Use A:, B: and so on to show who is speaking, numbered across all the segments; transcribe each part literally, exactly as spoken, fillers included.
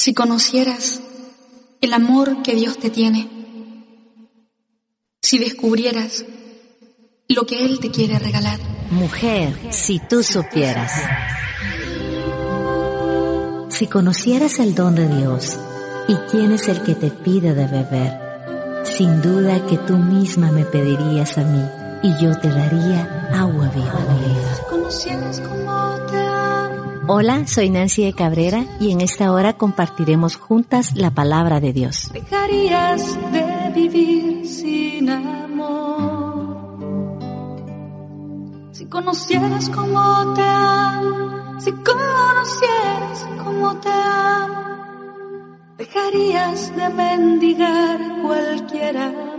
A: Si conocieras el amor que Dios te tiene, si descubrieras lo que Él te quiere regalar.
B: Mujer, si tú supieras. Si conocieras el don de Dios y quién es el que te pide de beber, sin duda que tú misma me pedirías a mí y yo te daría agua viva.
A: Si conocieras cómo te amo.
B: Hola, soy Nancy de Cabrera y en esta hora compartiremos juntas la palabra de Dios.
A: Dejarías de vivir sin amor. Si conocieras cómo te amo, si conocieras cómo te amo, dejarías de mendigar cualquier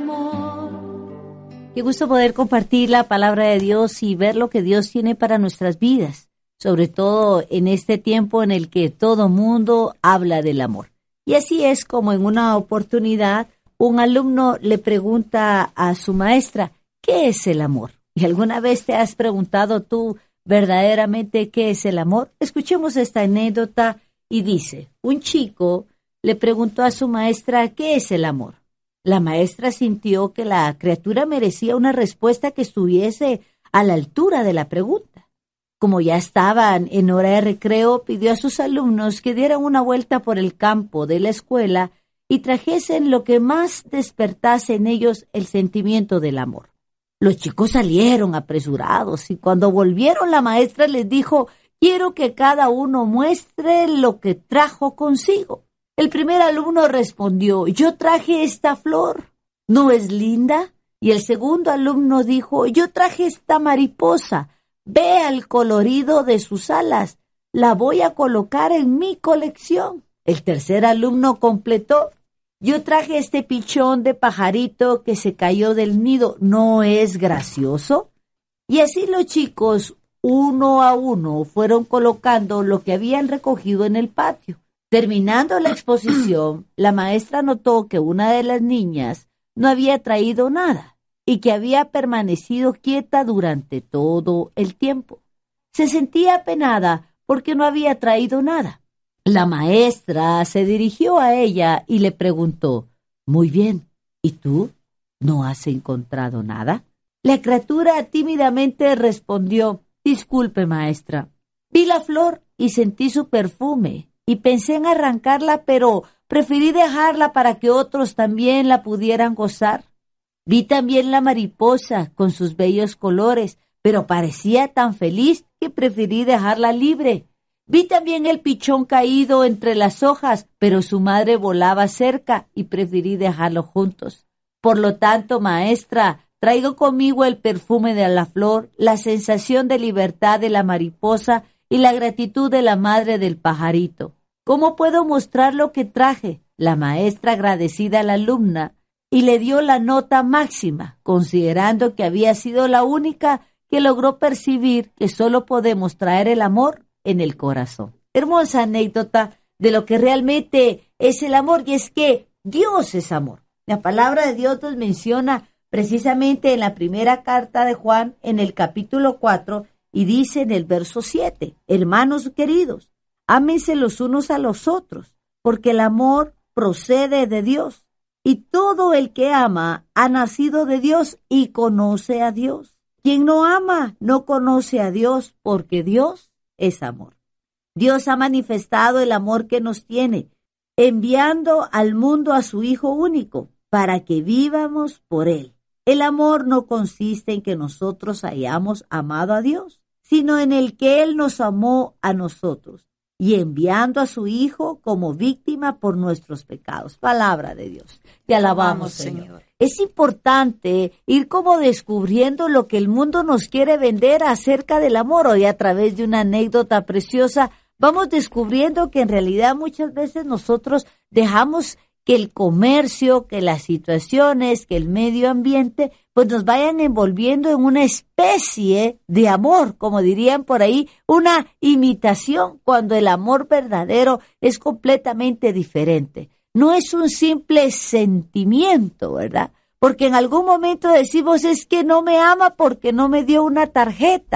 A: amor.
B: Qué gusto poder compartir la palabra de Dios y ver lo que Dios tiene para nuestras vidas, sobre todo en este tiempo en el que todo mundo habla del amor. Y así es como en una oportunidad un alumno le pregunta a su maestra, ¿qué es el amor? ¿Y alguna vez te has preguntado tú verdaderamente qué es el amor? Escuchemos esta anécdota y dice, un chico le preguntó a su maestra, ¿qué es el amor? La maestra sintió que la criatura merecía una respuesta que estuviese a la altura de la pregunta. Como ya estaban en hora de recreo, pidió a sus alumnos que dieran una vuelta por el campo de la escuela y trajesen lo que más despertase en ellos el sentimiento del amor. Los chicos salieron apresurados y cuando volvieron la maestra les dijo, quiero que cada uno muestre lo que trajo consigo. El primer alumno respondió, yo traje esta flor, ¿no es linda? Y el segundo alumno dijo, yo traje esta mariposa, vea el colorido de sus alas, la voy a colocar en mi colección. El tercer alumno completó, yo traje este pichón de pajarito que se cayó del nido, ¿no es gracioso? Y así los chicos, uno a uno, fueron colocando lo que habían recogido en el patio. Terminando la exposición, la maestra notó que una de las niñas no había traído nada y que había permanecido quieta durante todo el tiempo. Se sentía apenada porque no había traído nada. La maestra se dirigió a ella y le preguntó, muy bien, ¿y tú? ¿No has encontrado nada? La criatura tímidamente respondió, disculpe, maestra, vi la flor y sentí su perfume y pensé en arrancarla, pero preferí dejarla para que otros también la pudieran gozar. Vi también la mariposa con sus bellos colores, pero parecía tan feliz que preferí dejarla libre. Vi también el pichón caído entre las hojas, pero su madre volaba cerca y preferí dejarlos juntos. Por lo tanto, maestra, traigo conmigo el perfume de la flor, la sensación de libertad de la mariposa y la gratitud de la madre del pajarito. ¿Cómo puedo mostrar lo que traje? La maestra agradecida a la alumna y le dio la nota máxima, considerando que había sido la única que logró percibir que solo podemos traer el amor en el corazón. Hermosa anécdota de lo que realmente es el amor, y es que Dios es amor. La palabra de Dios nos menciona precisamente en la primera carta de Juan, en el capítulo cuatro, y dice en el verso siete, hermanos queridos, ámense los unos a los otros, porque el amor procede de Dios, y todo el que ama ha nacido de Dios y conoce a Dios. Quien no ama no conoce a Dios, porque Dios es amor. Dios ha manifestado el amor que nos tiene, enviando al mundo a su Hijo único, para que vivamos por Él. El amor no consiste en que nosotros hayamos amado a Dios, sino en el que Él nos amó a nosotros, y enviando a su Hijo como víctima por nuestros pecados. Palabra de Dios. Te alabamos, Señor. Señor. Es importante ir como descubriendo lo que el mundo nos quiere vender acerca del amor. Hoy, a través de una anécdota preciosa, vamos descubriendo que en realidad muchas veces nosotros dejamos que el comercio, que las situaciones, que el medio ambiente, pues nos vayan envolviendo en una especie de amor, como dirían por ahí, una imitación, cuando el amor verdadero es completamente diferente. No es un simple sentimiento, ¿verdad? Porque en algún momento decimos, es que no me ama porque no me dio una tarjeta.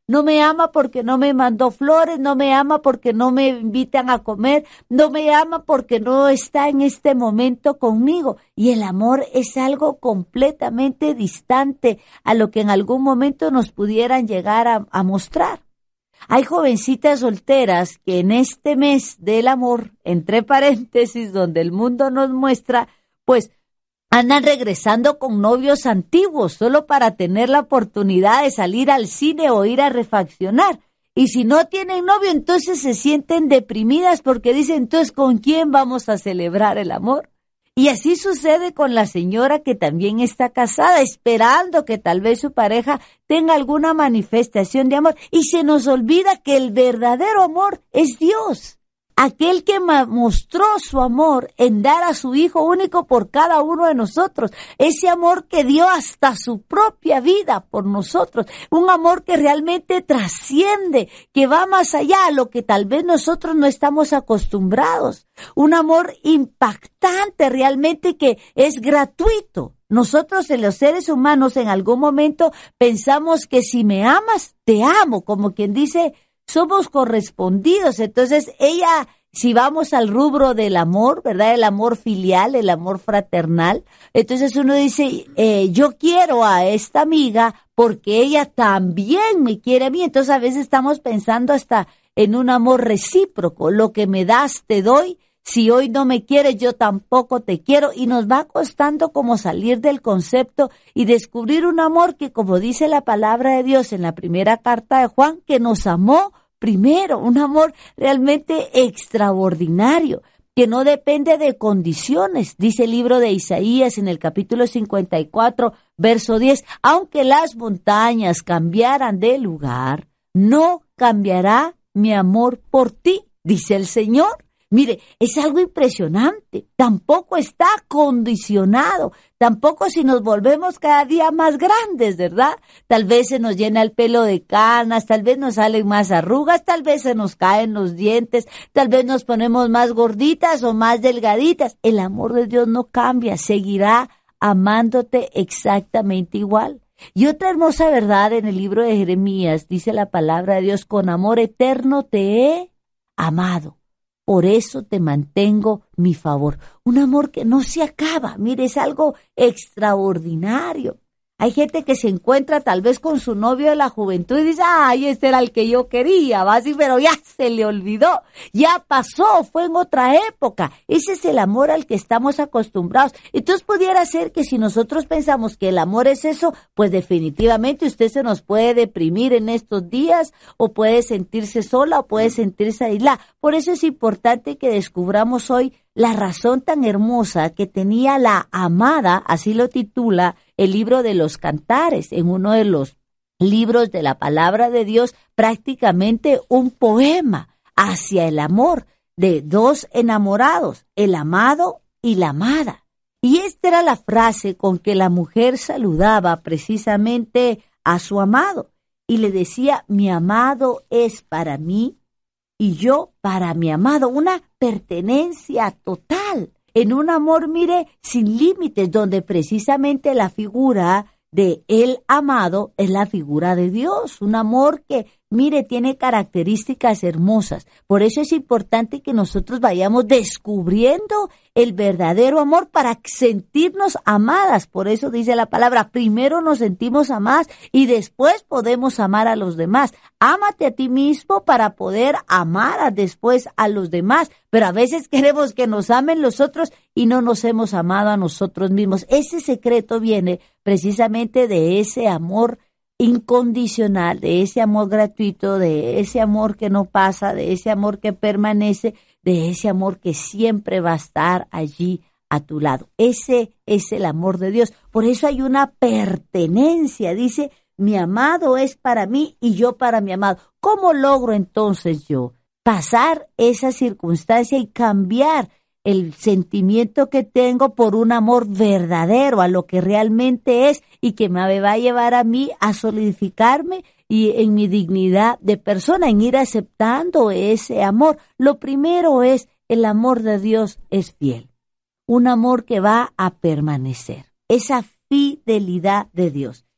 B: no me ama porque no me mandó flores, no me ama porque no me invitan a comer, no me ama porque no está en este momento conmigo. Y el amor es algo completamente distante a lo que en algún momento nos pudieran llegar a, a mostrar. Hay jovencitas solteras que en este mes del amor, entre paréntesis, donde el mundo nos muestra, pues andan regresando con novios antiguos solo para tener la oportunidad de salir al cine o ir a refaccionar. Y si no tienen novio, entonces se sienten deprimidas porque dicen, entonces, ¿con quién vamos a celebrar el amor? Y así sucede con la señora que también está casada, esperando que tal vez su pareja tenga alguna manifestación de amor. Y se nos olvida que el verdadero amor es Dios. Aquel que mostró su amor en dar a su Hijo único por cada uno de nosotros. Ese amor que dio hasta su propia vida por nosotros. Un amor que realmente trasciende, que va más allá a lo que tal vez nosotros no estamos acostumbrados. Un amor impactante realmente que es gratuito. Nosotros, en los seres humanos, en algún momento pensamos que si me amas, te amo. Como quien dice, somos correspondidos. Entonces, ella, si vamos al rubro del amor, ¿verdad? El amor filial, el amor fraternal. Entonces uno dice, eh, yo quiero a esta amiga porque ella también me quiere a mí. Entonces a veces estamos pensando hasta en un amor recíproco. Lo que me das, te doy. Si hoy no me quieres, yo tampoco te quiero. Y nos va costando como salir del concepto y descubrir un amor que, como dice la palabra de Dios en la primera carta de Juan, que nos amó primero. Un amor realmente extraordinario, que no depende de condiciones. Dice el libro de Isaías en el capítulo cincuenta y cuatro, verso diez, aunque las montañas cambiaran de lugar, no cambiará mi amor por ti, dice el Señor. Mire, es algo impresionante, tampoco está condicionado, tampoco si nos volvemos cada día más grandes, ¿verdad? Tal vez se nos llena el pelo de canas, tal vez nos salen más arrugas, tal vez se nos caen los dientes, tal vez nos ponemos más gorditas o más delgaditas. El amor de Dios no cambia, seguirá amándote exactamente igual. Y otra hermosa verdad en el libro de Jeremías, dice la palabra de Dios, con amor eterno te he amado. Por eso te mantengo mi favor. Un amor que no se acaba. Mire, es algo extraordinario. Hay gente que se encuentra tal vez con su novio de la juventud y dice, ay, este era el que yo quería, va así, pero ya se le olvidó, ya pasó, fue en otra época. Ese es el amor al que estamos acostumbrados. Entonces pudiera ser que si nosotros pensamos que el amor es eso, pues definitivamente usted se nos puede deprimir en estos días, o puede sentirse sola, o puede sentirse aislada. Por eso es importante que descubramos hoy la razón tan hermosa que tenía la amada, así lo titula el libro de los Cantares, en uno de los libros de la palabra de Dios, prácticamente un poema hacia el amor de dos enamorados, el amado y la amada. Y esta era la frase con que la mujer saludaba precisamente a su amado y le decía, mi amado es para mí y yo para mi amado, una pertenencia total, en un amor, mire, sin límites, donde precisamente la figura de el amado es la figura de Dios, un amor que, mire, tiene características hermosas. Por eso es importante que nosotros vayamos descubriendo el verdadero amor para sentirnos amadas. Por eso dice la palabra, primero nos sentimos amadas y después podemos amar a los demás. Ámate a ti mismo para poder amar a después a los demás. Pero a veces queremos que nos amen los otros y no nos hemos amado a nosotros mismos. Ese secreto viene precisamente de ese amor incondicional, de ese amor gratuito, de ese amor que no pasa, de ese amor que permanece, de ese amor que siempre va a estar allí a tu lado. Ese es el amor de Dios. Por eso hay una pertenencia. Dice, mi amado es para mí y yo para mi amado. ¿Cómo logro entonces yo pasar esa circunstancia y cambiar el sentimiento que tengo por un amor verdadero a lo que realmente es y que me va a llevar a mí a solidificarme y en mi dignidad de persona, en ir aceptando ese amor? Lo primero es, el amor de Dios es fiel, un amor que va a permanecer, esa fidelidad de Dios.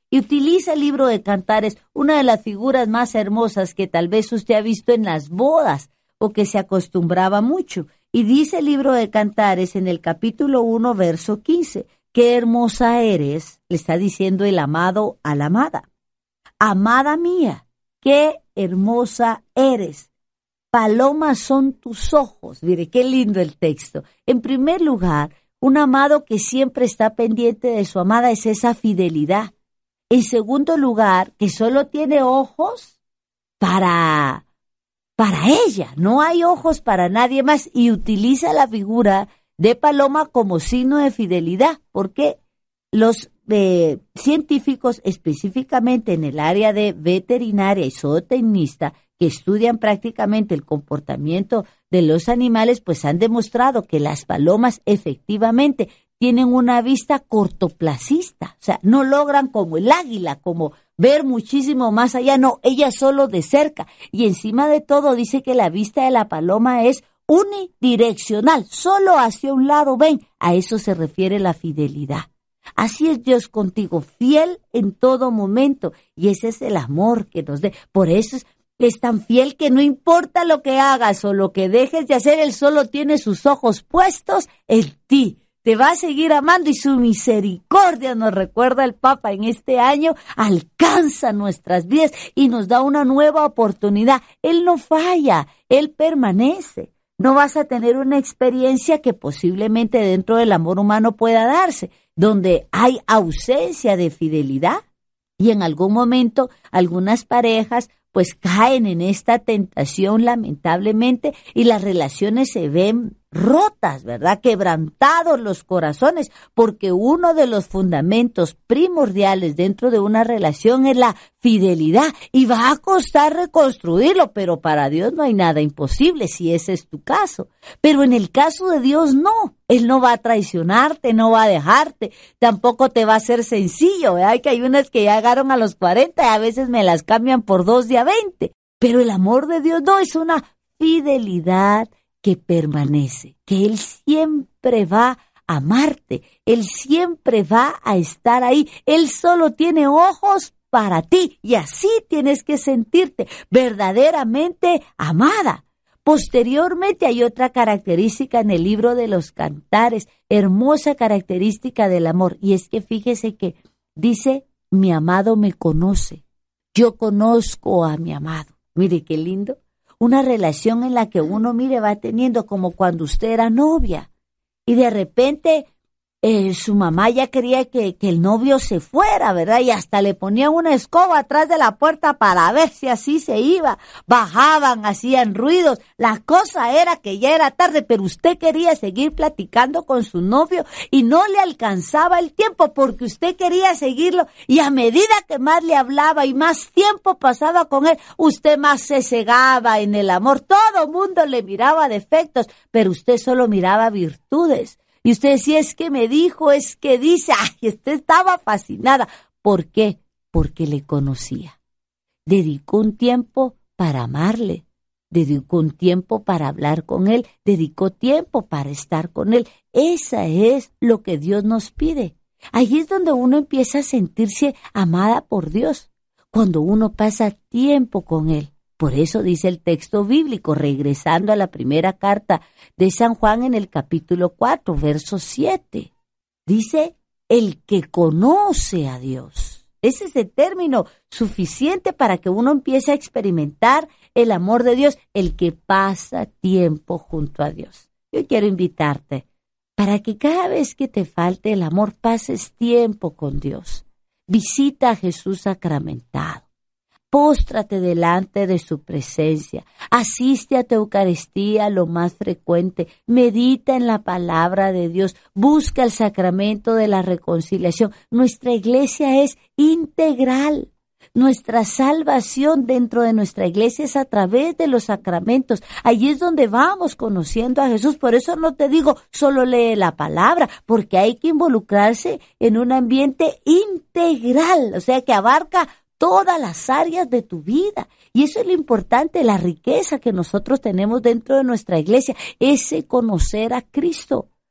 B: Y utiliza el libro de Cantares, una de las figuras más hermosas que tal vez usted ha visto en las bodas o que se acostumbraba mucho. Y dice el libro de Cantares en el capítulo uno, verso quince, qué hermosa eres, le está diciendo el amado a la amada. Amada mía, qué hermosa eres. Palomas son tus ojos. Mire, qué lindo el texto. En primer lugar, un amado que siempre está pendiente de su amada es esa fidelidad. En segundo lugar, que solo tiene ojos para, para ella. No hay ojos para nadie más y utiliza la figura de paloma como signo de fidelidad. Porque los eh, científicos, específicamente en el área de veterinaria y zootecnista, que estudian prácticamente el comportamiento de los animales, pues han demostrado que las palomas efectivamente tienen una vista cortoplacista, o sea, no logran como el águila, como ver muchísimo más allá, no, ella solo de cerca. Y encima de todo dice que la vista de la paloma es unidireccional, solo hacia un lado ven, a eso se refiere la fidelidad. Así es Dios contigo, fiel en todo momento, y ese es el amor que nos dé. Por eso es, es tan fiel que no importa lo que hagas o lo que dejes de hacer, Él solo tiene sus ojos puestos en ti. Te va a seguir amando y su misericordia, nos recuerda el Papa en este año, alcanza nuestras vidas y nos da una nueva oportunidad. Él no falla, Él permanece. No vas a tener una experiencia que posiblemente dentro del amor humano pueda darse, donde hay ausencia de fidelidad. Y en algún momento algunas parejas pues caen en esta tentación lamentablemente y las relaciones se ven rotas, ¿verdad? Quebrantados los corazones, porque uno de los fundamentos primordiales dentro de una relación es la fidelidad y va a costar reconstruirlo, pero para Dios no hay nada imposible si ese es tu caso. Pero en el caso de Dios no, Él no va a traicionarte, no va a dejarte, tampoco te va a ser sencillo, ¿verdad? Que hay unas que llegaron a los cuarenta y a veces me las cambian por dos de a veinte, pero el amor de Dios no, es una fidelidad que permanece, que Él siempre va a amarte, Él siempre va a estar ahí, Él solo tiene ojos para ti y así tienes que sentirte verdaderamente amada. Posteriormente hay otra característica en el libro de los Cantares, hermosa característica del amor, y es que fíjese que dice, mi amado me conoce, yo conozco a mi amado. Mire qué lindo. Una relación en la que uno, mire, va teniendo como cuando usted era novia y de repente eh, su mamá ya quería que, que el novio se fuera, ¿verdad? Y hasta le ponían una escoba atrás de la puerta para ver si así se iba. Bajaban, hacían ruidos. La cosa era que ya era tarde, pero usted quería seguir platicando con su novio y no le alcanzaba el tiempo porque usted quería seguirlo y a medida que más le hablaba y más tiempo pasaba con él, usted más se cegaba en el amor. Todo mundo le miraba defectos, pero usted solo miraba virtudes. Y usted decía, es que me dijo, es que dice, ay, usted estaba fascinada. ¿Por qué? Porque le conocía. Dedicó un tiempo para amarle, dedicó un tiempo para hablar con él, dedicó tiempo para estar con él. Esa es lo que Dios nos pide. Ahí es donde uno empieza a sentirse amada por Dios, cuando uno pasa tiempo con Él. Por eso dice el texto bíblico, regresando a la primera carta de San Juan en el capítulo cuatro, verso siete. Dice, el que conoce a Dios. Ese es el término suficiente para que uno empiece a experimentar el amor de Dios, el que pasa tiempo junto a Dios. Yo quiero invitarte para que cada vez que te falte el amor, pases tiempo con Dios. Visita a Jesús sacramentado. Póstrate delante de su presencia, asiste a tu Eucaristía lo más frecuente, medita en la palabra de Dios, busca el sacramento de la reconciliación. Nuestra iglesia es integral. Nuestra salvación dentro de nuestra iglesia es a través de los sacramentos. Allí es donde vamos conociendo a Jesús. Por eso no te digo solo lee la palabra, porque hay que involucrarse en un ambiente integral, o sea que abarca todas las áreas de tu vida. Y eso es lo importante, la riqueza que nosotros tenemos dentro de nuestra iglesia, ese conocer a Cristo.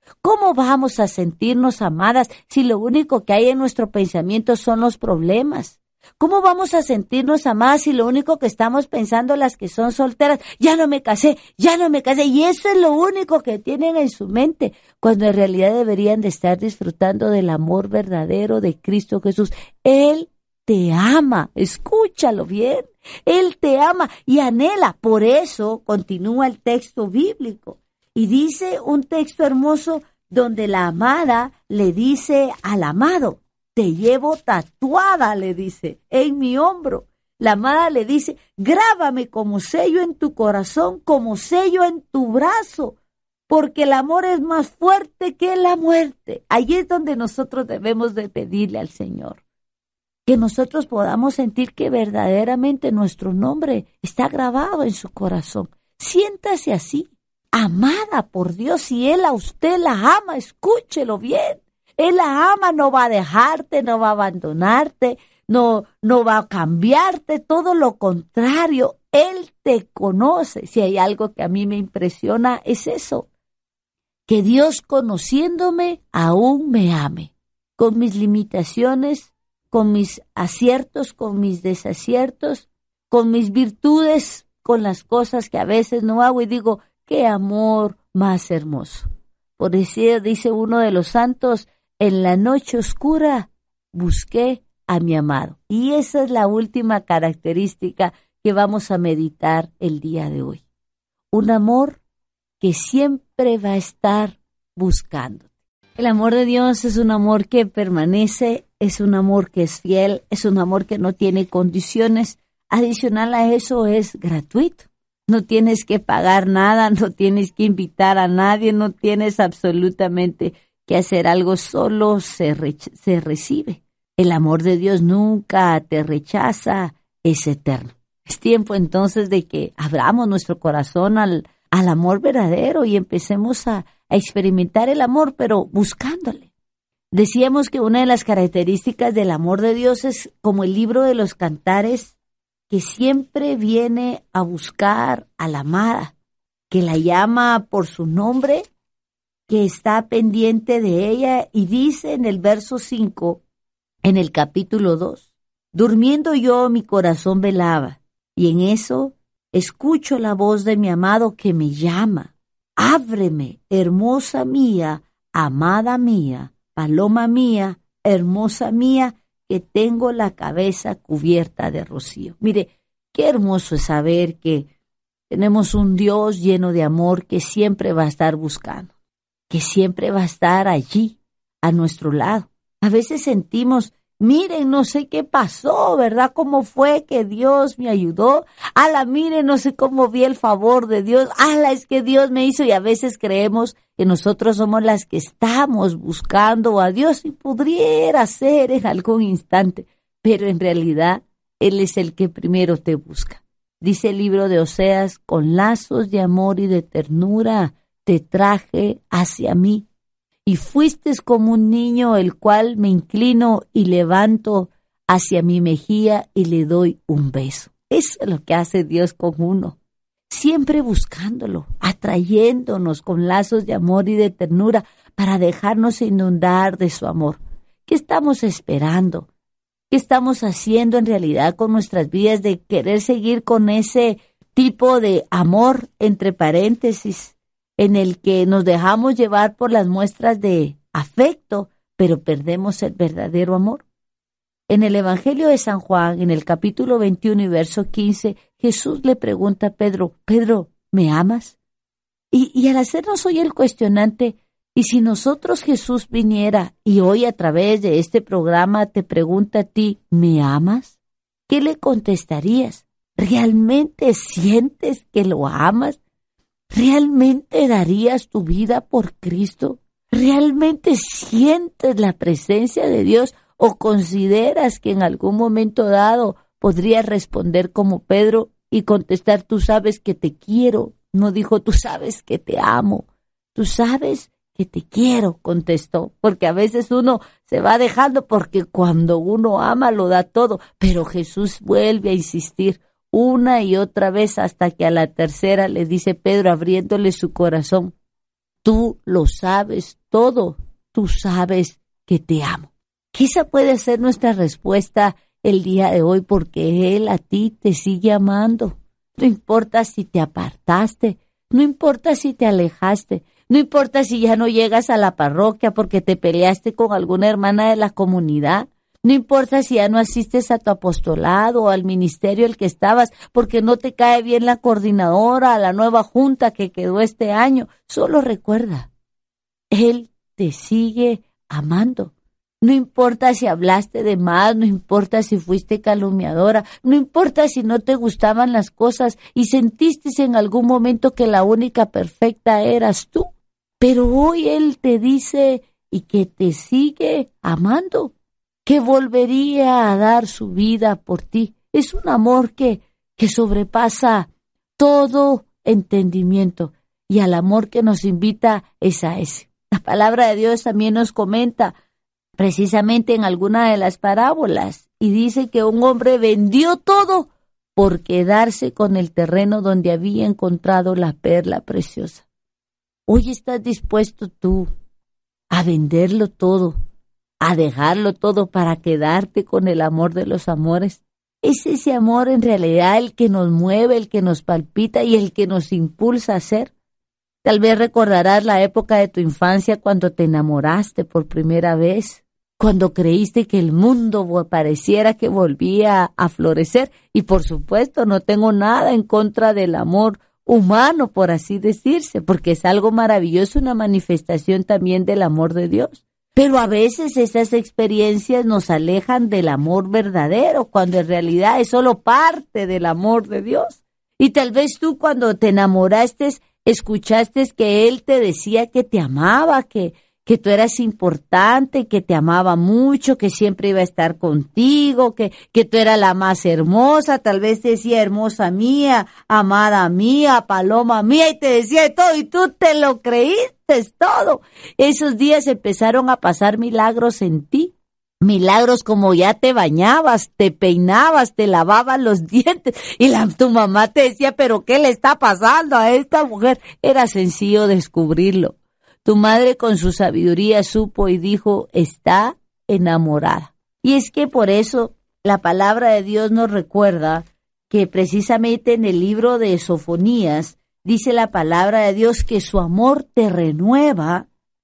B: ¿Cómo vamos a sentirnos amadas si lo único que hay en nuestro pensamiento son los problemas? ¿Cómo vamos a sentirnos amadas si lo único que estamos pensando las que son solteras, ya no me casé, ya no me casé, y eso es lo único que tienen en su mente, cuando en realidad deberían de estar disfrutando del amor verdadero de Cristo Jesús? Él te ama, escúchalo bien, Él te ama y anhela. Por eso continúa el texto bíblico y dice un texto hermoso donde la amada le dice al amado: te llevo tatuada, le dice, en mi hombro. La amada le dice: grábame como sello en tu corazón, como sello en tu brazo, porque el amor es más fuerte que la muerte. Allí es donde nosotros debemos de pedirle al Señor, que nosotros podamos sentir que verdaderamente nuestro nombre está grabado en su corazón. Siéntase así, amada por Dios. Si Él a usted la ama, escúchelo bien. Él la ama, no va a dejarte, no va a abandonarte, no, no va a cambiarte, todo lo contrario, Él te conoce. Si hay algo que a mí me impresiona es eso, que Dios, conociéndome, aún me ame, con mis limitaciones, con mis aciertos, con mis desaciertos, con mis virtudes, con las cosas que a veces no hago, y digo, qué amor más hermoso. Por decir, dice uno de los santos: en la noche oscura busqué a mi amado. Y esa es la última característica que vamos a meditar el día de hoy. Un amor que siempre va a estar buscando. El amor de Dios es un amor que permanece, es un amor que es fiel, es un amor que no tiene condiciones. Adicional a eso, es gratuito. No tienes que pagar nada, no tienes que invitar a nadie, no tienes absolutamente que hacer algo, solo se, rech- se recibe. El amor de Dios nunca te rechaza, es eterno. Es tiempo entonces de que abramos nuestro corazón al, al amor verdadero y empecemos a, a experimentar el amor, pero buscándole. Decíamos que una de las características del amor de Dios es como el libro de los Cantares, que siempre viene a buscar a la amada, que la llama por su nombre, que está pendiente de ella, y dice en el verso cinco, en el capítulo dos, durmiendo yo mi corazón velaba, y en eso escucho la voz de mi amado que me llama: ábreme, hermosa mía, amada mía, paloma mía, hermosa mía, que tengo la cabeza cubierta de rocío. Mire, qué hermoso es saber que tenemos un Dios lleno de amor que siempre va a estar buscando, que siempre va a estar allí, a nuestro lado. A veces sentimos, miren, no sé qué pasó, ¿verdad? ¿Cómo fue que Dios me ayudó? Ala, miren, no sé cómo vi el favor de Dios. Ala, es que Dios me hizo. Y a veces creemos que nosotros somos las que estamos buscando a Dios, y pudiera ser en algún instante, pero en realidad Él es el que primero te busca. Dice el libro de Oseas: con lazos de amor y de ternura te traje hacia mí, y fuiste como un niño, el cual me inclino y levanto hacia mi mejilla y le doy un beso. Eso es lo que hace Dios con uno, siempre buscándolo, atrayéndonos con lazos de amor y de ternura para dejarnos inundar de su amor. ¿Qué estamos esperando? ¿Qué estamos haciendo en realidad con nuestras vidas de querer seguir con ese tipo de amor, entre paréntesis, en el que nos dejamos llevar por las muestras de afecto, pero perdemos el verdadero amor? En el Evangelio de San Juan, en el capítulo veintiuno y verso quince, Jesús le pregunta a Pedro: Pedro, ¿me amas? Y, y al hacernos hoy el cuestionante, y si nosotros, Jesús, viniera y hoy a través de este programa te pregunta a ti: ¿me amas? ¿Qué le contestarías? ¿Realmente sientes que lo amas? ¿Realmente darías tu vida por Cristo? ¿Realmente sientes la presencia de Dios? ¿O consideras que en algún momento dado podrías responder como Pedro y contestar: tú sabes que te quiero? No dijo tú sabes que te amo, tú sabes que te quiero, contestó, porque a veces uno se va dejando, porque cuando uno ama lo da todo, pero Jesús vuelve a insistir una y otra vez hasta que a la tercera le dice Pedro, abriéndole su corazón: Tú lo sabes todo. Tú sabes que te amo. Esa puede ser nuestra respuesta el día de hoy, porque Él a ti te sigue amando. No importa si te apartaste, no importa si te alejaste, no importa si ya no llegas a la parroquia porque te peleaste con alguna hermana de la comunidad. No importa si ya no asistes a tu apostolado o al ministerio el que estabas porque no te cae bien la coordinadora, a la nueva junta que quedó este año. Solo recuerda, Él te sigue amando. No importa si hablaste de más, no importa si fuiste calumniadora, no importa si no te gustaban las cosas y sentiste en algún momento que la única perfecta eras tú. Pero hoy Él te dice y que te sigue amando, que volvería a dar su vida por ti. Es un amor que, que sobrepasa todo entendimiento, y al amor que nos invita es a ese. La palabra de Dios también nos comenta precisamente en alguna de las parábolas y dice que un hombre vendió todo por quedarse con el terreno donde había encontrado la perla preciosa. Hoy estás dispuesto tú a venderlo todo, a dejarlo todo para quedarte con el amor de los amores. Es ese amor en realidad el que nos mueve, el que nos palpita y el que nos impulsa a ser. Tal vez recordarás la época de tu infancia cuando te enamoraste por primera vez, cuando creíste que el mundo pareciera que volvía a florecer. Y por supuesto no tengo nada en contra del amor humano, por así decirse, porque es algo maravilloso, una manifestación también del amor de Dios. Pero a veces esas experiencias nos alejan del amor verdadero, cuando en realidad es solo parte del amor de Dios. Y tal vez tú cuando te enamoraste, escuchaste que Él te decía que te amaba, que, que tú eras importante, que te amaba mucho, que siempre iba a estar contigo, que, que tú eras la más hermosa. Tal vez te decía hermosa mía, amada mía, paloma mía, y te decía todo, y tú te lo creíste todo. Esos días empezaron a pasar milagros en ti. Milagros como ya te bañabas, te peinabas, te lavabas los dientes y la, tu mamá te decía, pero ¿qué le está pasando a esta mujer? Era sencillo descubrirlo. Tu madre con su sabiduría supo y dijo, está enamorada. Y es que por eso la palabra de Dios nos recuerda que precisamente en el libro de Sofonías dice la palabra de Dios que su amor te renueva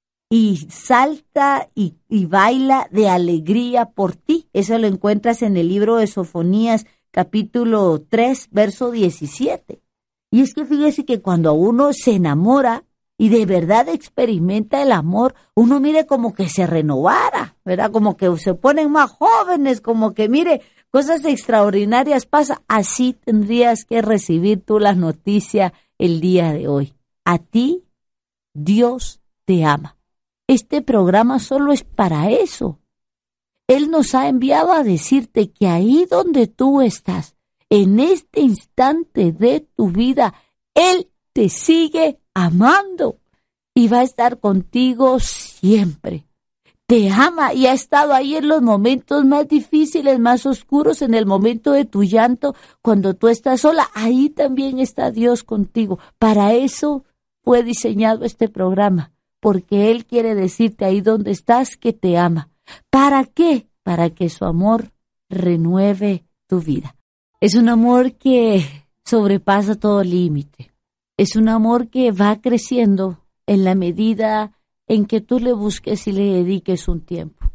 B: y salta y, y baila de alegría por ti. Eso lo encuentras en el libro de Sofonías, capítulo tres, verso diecisiete. Y es que fíjese que cuando uno se enamora y de verdad experimenta el amor, uno mire como que se renovara, ¿verdad? Como que se ponen más jóvenes, como que mire, cosas extraordinarias pasan. Así tendrías que recibir tú la noticia el día de hoy. A ti, Dios te ama. Este programa solo es para eso. Él nos ha enviado a decirte que ahí donde tú estás, en este instante de tu vida, Él te sigue amando y va a estar contigo siempre. Te ama y ha estado ahí en los momentos más difíciles, más oscuros, en el momento de tu llanto, cuando tú estás sola. Ahí también está Dios contigo. Para eso fue diseñado este programa. Porque Él quiere decirte ahí donde estás que te ama. ¿Para qué? Para que su amor renueve tu vida. Es un amor que sobrepasa todo límite. Es un amor que va creciendo en la medida en que tú le busques y le dediques un tiempo.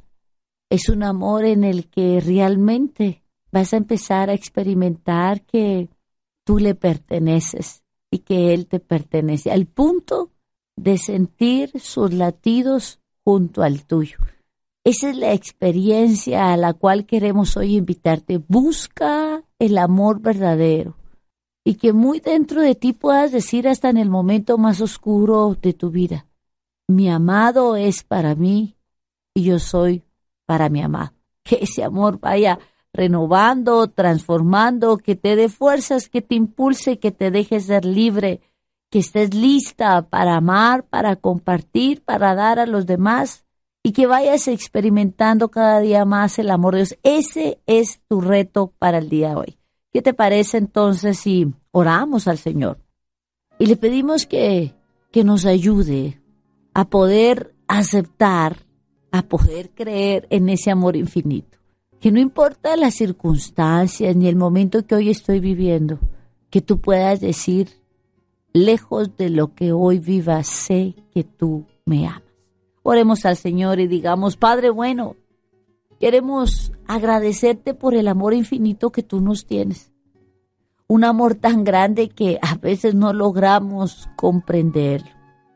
B: Es un amor en el que realmente vas a empezar a experimentar que tú le perteneces y que Él te pertenece, al punto de sentir sus latidos junto al tuyo. Esa es la experiencia a la cual queremos hoy invitarte. Busca el amor verdadero y que muy dentro de ti puedas decir hasta en el momento más oscuro de tu vida, mi amado es para mí y yo soy para mi amado. Que ese amor vaya renovando, transformando, que te dé fuerzas, que te impulse, que te deje ser libre, que estés lista para amar, para compartir, para dar a los demás y que vayas experimentando cada día más el amor de Dios. Ese es tu reto para el día de hoy. ¿Qué te parece entonces si oramos al Señor y le pedimos que, que nos ayude a poder aceptar, a poder creer en ese amor infinito. Que no importa las circunstancias ni el momento que hoy estoy viviendo, que tú puedas decir, lejos de lo que hoy vivas, sé que tú me amas. Oremos al Señor y digamos, Padre bueno, queremos agradecerte por el amor infinito que tú nos tienes. Un amor tan grande que a veces no logramos comprenderlo.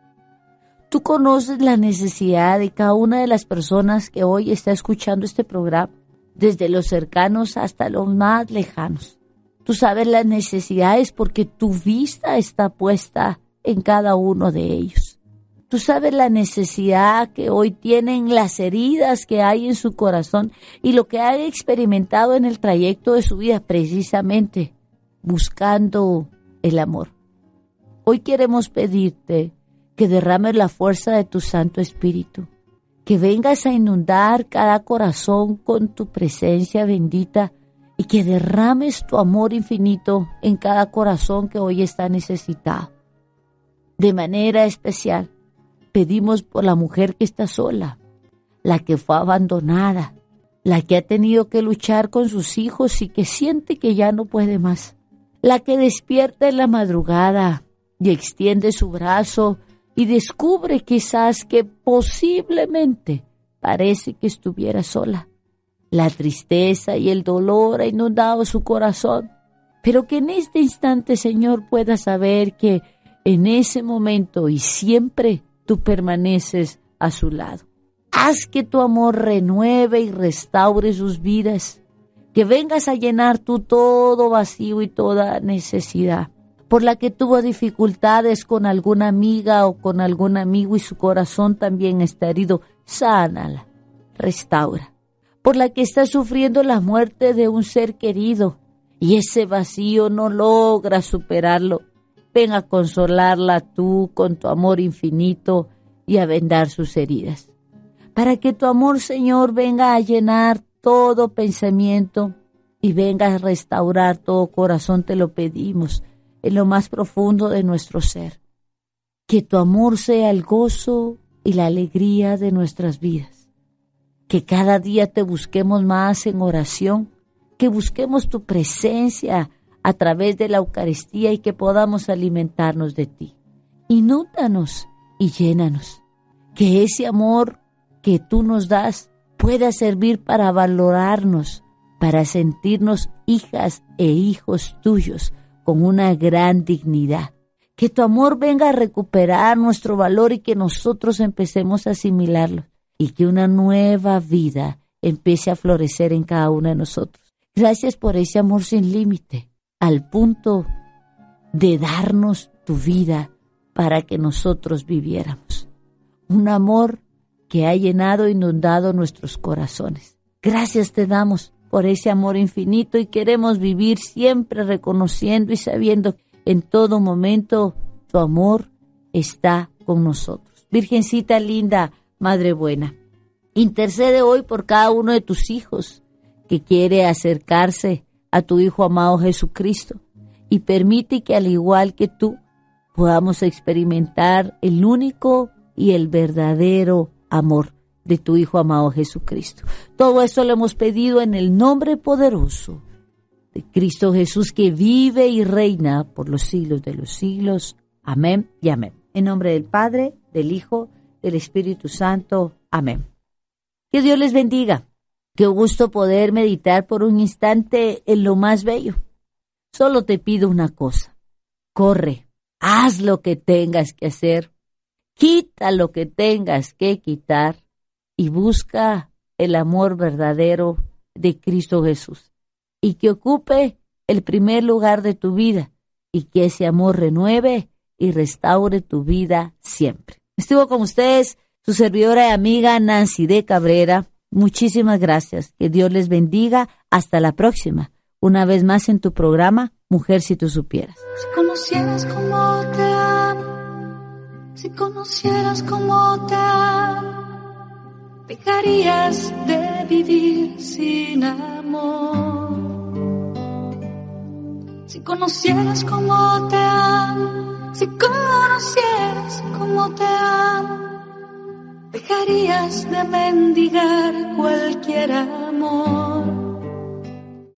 B: Tú conoces la necesidad de cada una de las personas que hoy está escuchando este programa, desde los cercanos hasta los más lejanos. Tú sabes las necesidades porque tu vista está puesta en cada uno de ellos. Tú sabes la necesidad que hoy tienen, las heridas que hay en su corazón y lo que han experimentado en el trayecto de su vida, precisamente buscando el amor. Hoy queremos pedirte que derrames la fuerza de tu Santo Espíritu, que vengas a inundar cada corazón con tu presencia bendita y que derrames tu amor infinito en cada corazón que hoy está necesitado. De manera especial, pedimos por la mujer que está sola, la que fue abandonada, la que ha tenido que luchar con sus hijos y que siente que ya no puede más, la que despierta en la madrugada y extiende su brazo y descubre quizás que posiblemente parece que estuviera sola. La tristeza y el dolor ha inundado su corazón, pero que en este instante, Señor, pueda saber que en ese momento y siempre tú permaneces a su lado. Haz que tu amor renueve y restaure sus vidas, que vengas a llenar tú todo vacío y toda necesidad, por la que tuvo dificultades con alguna amiga o con algún amigo y su corazón también está herido, sánala, restaura. Por la que está sufriendo la muerte de un ser querido y ese vacío no logra superarlo, ven a consolarla tú con tu amor infinito y a vendar sus heridas. Para que tu amor, Señor, venga a llenar todo pensamiento y venga a restaurar todo corazón, te lo pedimos en lo más profundo de nuestro ser. Que tu amor sea el gozo y la alegría de nuestras vidas. Que cada día te busquemos más en oración, que busquemos tu presencia a través de la Eucaristía y que podamos alimentarnos de ti. Inúndanos y llénanos. Que ese amor que tú nos das pueda servir para valorarnos, para sentirnos hijas e hijos tuyos con una gran dignidad. Que tu amor venga a recuperar nuestro valor y que nosotros empecemos a asimilarlo. Y que una nueva vida empiece a florecer en cada uno de nosotros. Gracias por ese amor sin límite, al punto de darnos tu vida para que nosotros viviéramos. Un amor que ha llenado e inundado nuestros corazones. Gracias te damos por ese amor infinito y queremos vivir siempre reconociendo y sabiendo que en todo momento tu amor está con nosotros. Virgencita linda, Madre buena, intercede hoy por cada uno de tus hijos que quiere acercarse a tu Hijo amado Jesucristo y permite que al igual que tú podamos experimentar el único y el verdadero amor de tu Hijo amado Jesucristo. Todo esto lo hemos pedido en el nombre poderoso de Cristo Jesús, que vive y reina por los siglos de los siglos. Amén y amén. En nombre del Padre, del Hijo, del Espíritu Santo. Amén. Que Dios les bendiga. Qué gusto poder meditar por un instante en lo más bello. Solo te pido una cosa. Corre, haz lo que tengas que hacer, quita lo que tengas que quitar y busca el amor verdadero de Cristo Jesús. Y que ocupe el primer lugar de tu vida y que ese amor renueve y restaure tu vida siempre. Estuvo con ustedes su servidora y amiga Nancy de Cabrera. Muchísimas gracias. Que Dios les bendiga. Hasta la próxima. Una vez más en tu programa, Mujer si tú supieras.
A: Si conocieras cómo te amo, si conocieras cómo te amo, dejarías de vivir sin amor. Si conocieras cómo te amo, si conocieras cómo te amo, dejarías de mendigar cualquier amor.